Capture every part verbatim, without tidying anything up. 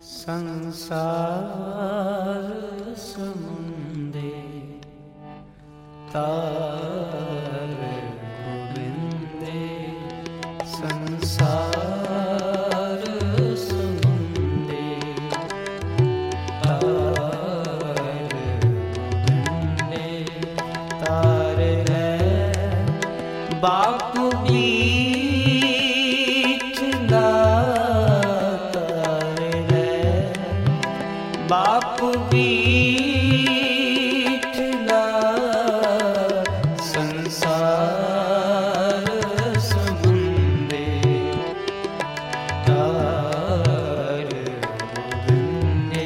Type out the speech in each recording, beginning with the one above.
संसार समुंदे तार गोविंदे, संसार समुंदे तार गोविंदे। तार है बापू बीचला, बापू बीठला संसार समुंदे तार गोविंदे।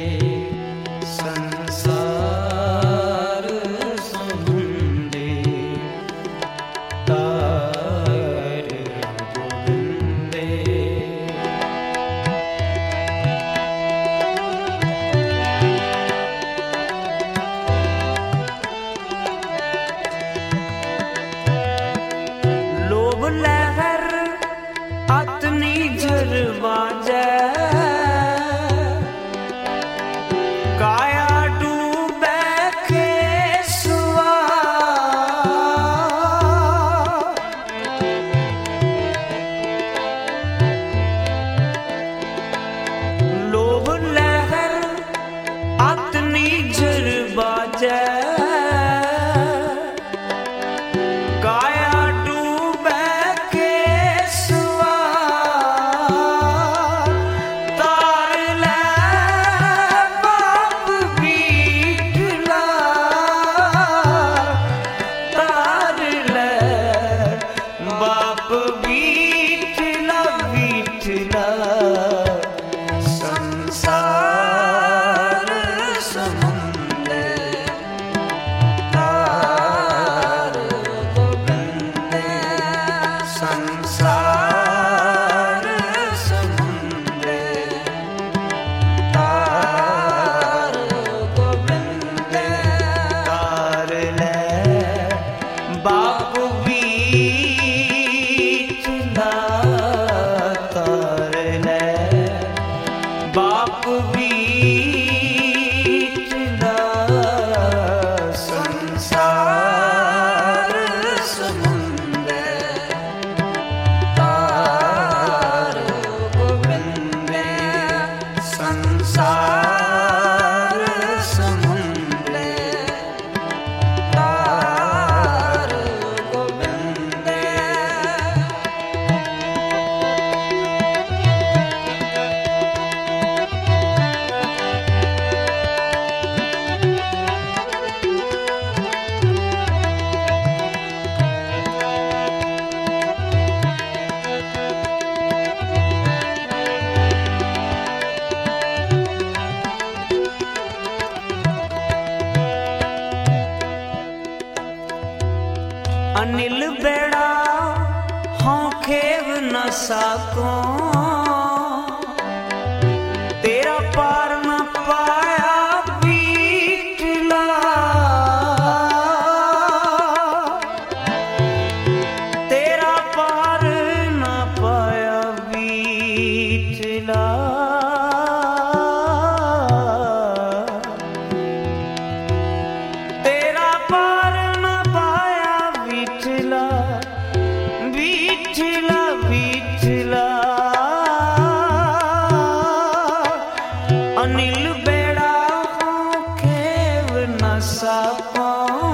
संसार समुंदे तार गोविंदे। लहर अतनी झरवाजे, काया डूबे खेसुआ। लोभ लहर अतनी झरवाजे, संसार समुंदे तार गोविंदे। संसार समुंदे तार गोविंदे। तार ले बापू बीचला, तार ले बापू बीचला संसार समुंदे तार गोविंदे। संसार समुंदे तार गोविंदे। अनिल बेड़ा हों खेव न साको, तेरा पार न पाया बीटला। तेरा पार न पाया बीटला। तेरा पार न पाया बीटला, बीटला बीटला। अनिल बेड़ा खेव न साको,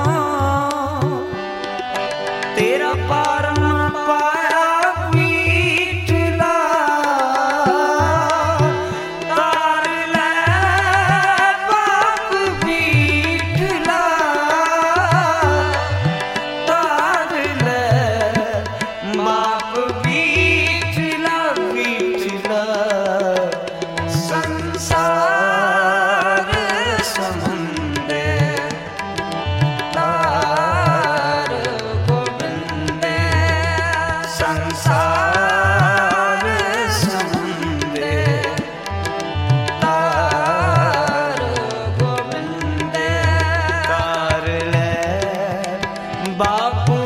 तेरा पार न पाया बीटला। तार ले बाप बीटला, तार ले बाप बीटला बीटला। संसार समुंदे तार गोविंदे। संसार समुंदे तार गोविंदे। तार ले बापू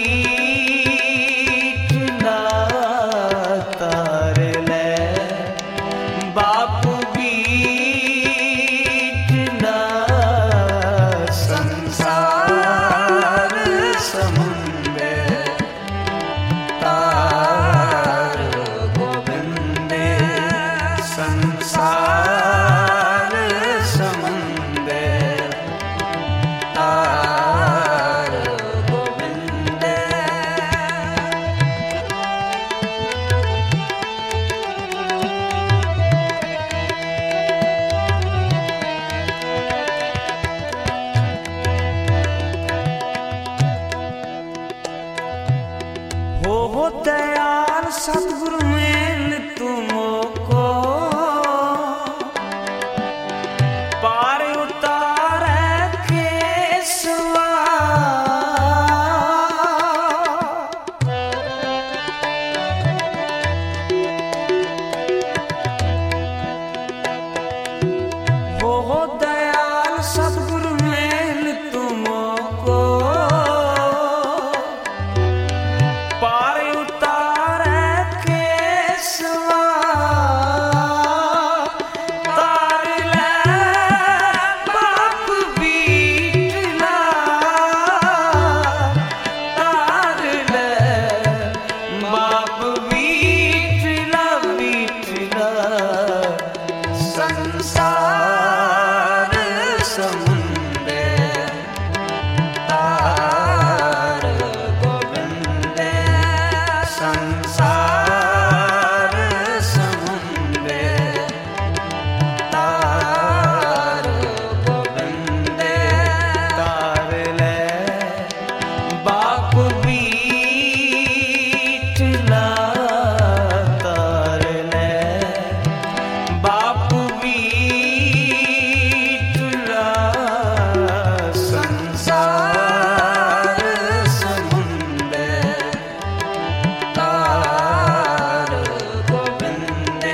बीटला, तार ले बापू भी संसार समुंदे तार गोविंदे। हो हो दयाल सतगुरु मेल तुमको पार उतारे केसवा। हो हो दयाल सतगुरु मेल तुमको पार उतारे केसवा। तार ले बाप बीटला, तार ले बाप बीटला बीटला। संसार समुंदे तार गोविंदे। संसार समुंदे तार गोविंदे। तार ले बाप बीटला, तार ले बाप बीटला। संसार समुंदे तार गोविंदे।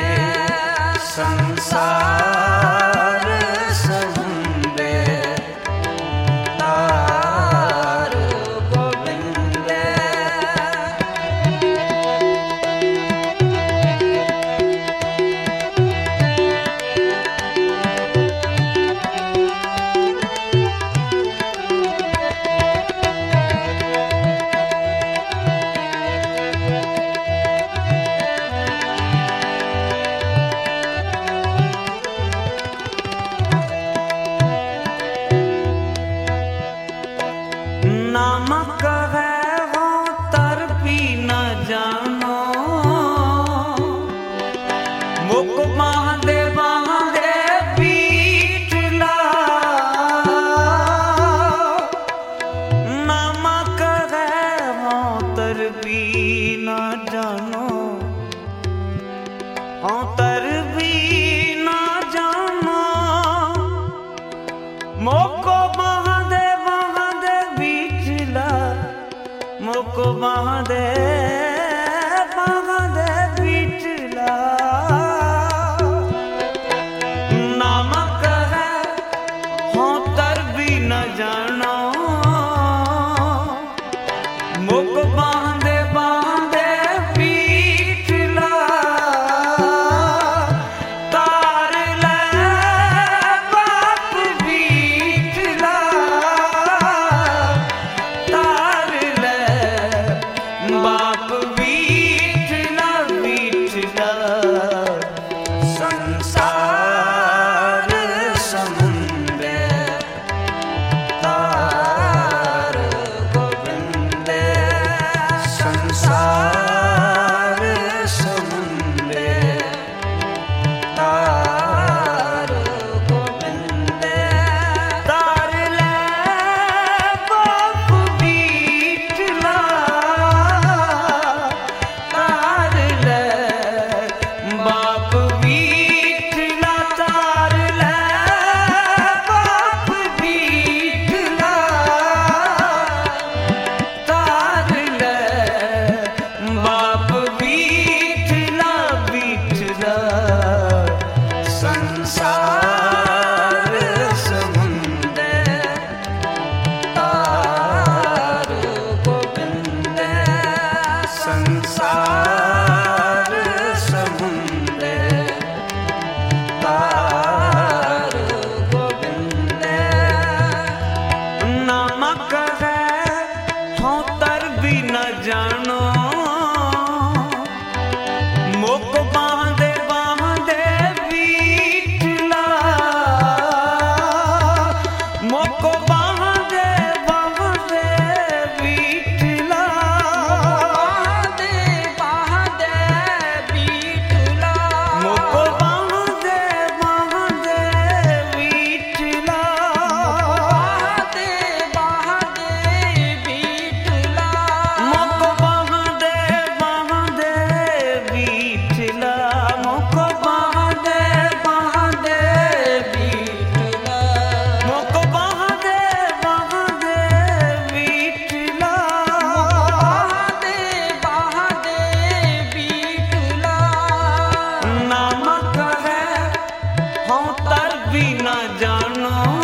संसार समुंदे तार गोविंदे। नामक है वो तर भी न जानो, मुख बांधे बांधे पीटला। नामक है वो तर भी न जानो, वो तर भी न जानो। मोको बांधे बांधे बीटला, मोको बांधे बांधे बीटला। नामक है हो तर भी न जानो, मुख बांधे बांधे बीटला। तार ले बाप बीटला, तार ले बाप बीटला बीटला। संसार समुंदे तार गोविंदे। संसार समुंदे तार गोविंदे। तार ले बाप बीटला, तार ले बाप बीटला। तार ले बाप बीटला, तार ले बाप बीटला बीटला। संसार समुंदे तार गोविंदे। संसार समुंदे तार गोविंदे। नामक है हो तर भी न जानो, मुख बांधे बांधे भी भी ना जानो